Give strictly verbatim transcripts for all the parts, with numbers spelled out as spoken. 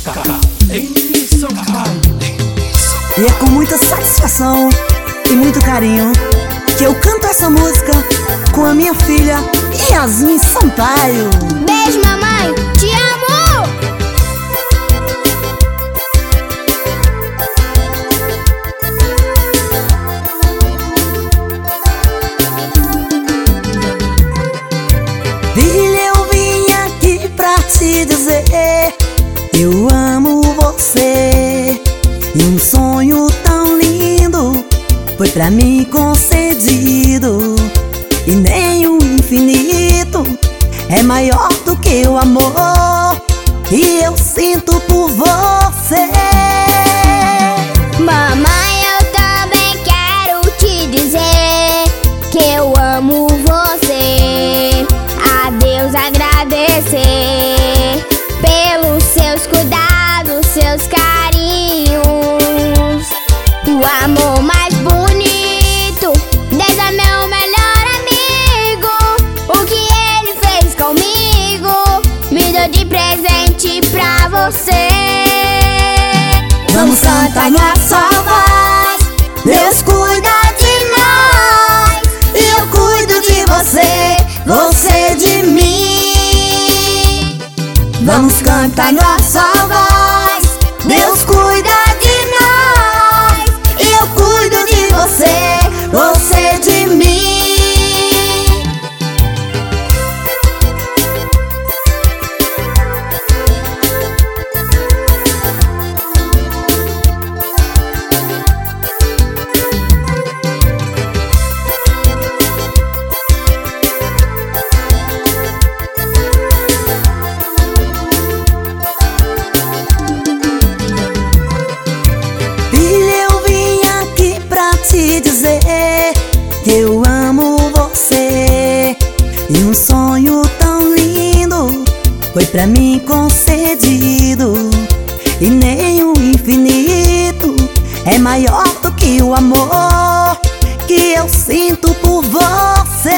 E é com muita satisfação e muito carinho que eu canto essa música com a minha filha Yasmin Sampaio. Beijo, mamãe, te amo! Filha, eu vim aqui pra te dizer eu amo você. E um sonho tão lindo foi pra mim concedido. E nem o infinito é maior do que o amor que eu sinto por você. Mamãe, eu também quero te dizer que eu amo você. A Deus agradecer pelos seus cuidados, seus carinhos. O amor mais bonito, Deus é meu melhor amigo. O que ele fez comigo me deu de presente pra você. Vamos cantar nossa voz, Deus cuida de nós e eu cuido de você, você de mim. Vamos cantar nossa voz, Deus cuida de nós e eu cuido de você, você de mim. Te dizer que eu amo você. E um sonho tão lindo foi pra mim concedido. E nem o infinito é maior do que o amor que eu sinto por você.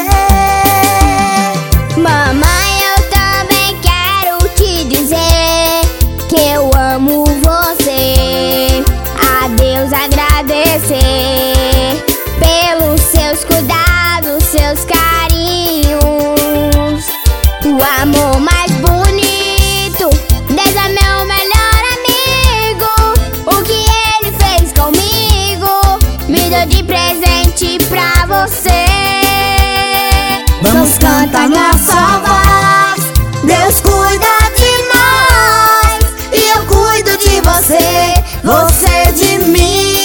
Mamãe, eu também quero te dizer que eu amo você. A Deus agradecer pelos seus cuidados, seus carinhos. O amor mais bonito, Deus é meu melhor amigo. O que ele fez comigo me deu de presente pra você. Vamos cantar nossa voz, Deus cuida de nós e eu cuido de você, você de mim.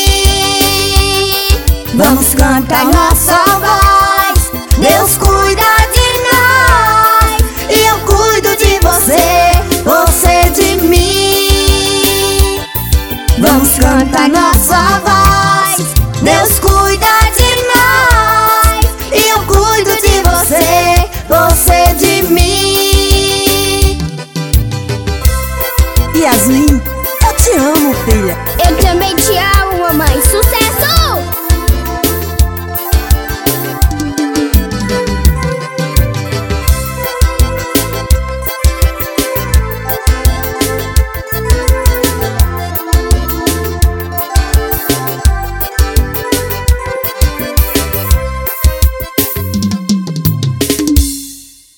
Vamos cantar nossa voz, Deus cuida de nós e eu cuido de você, você de mim. Vamos cantar nossa voz, Deus cuida de nós e eu cuido de você, você de mim. Yasmin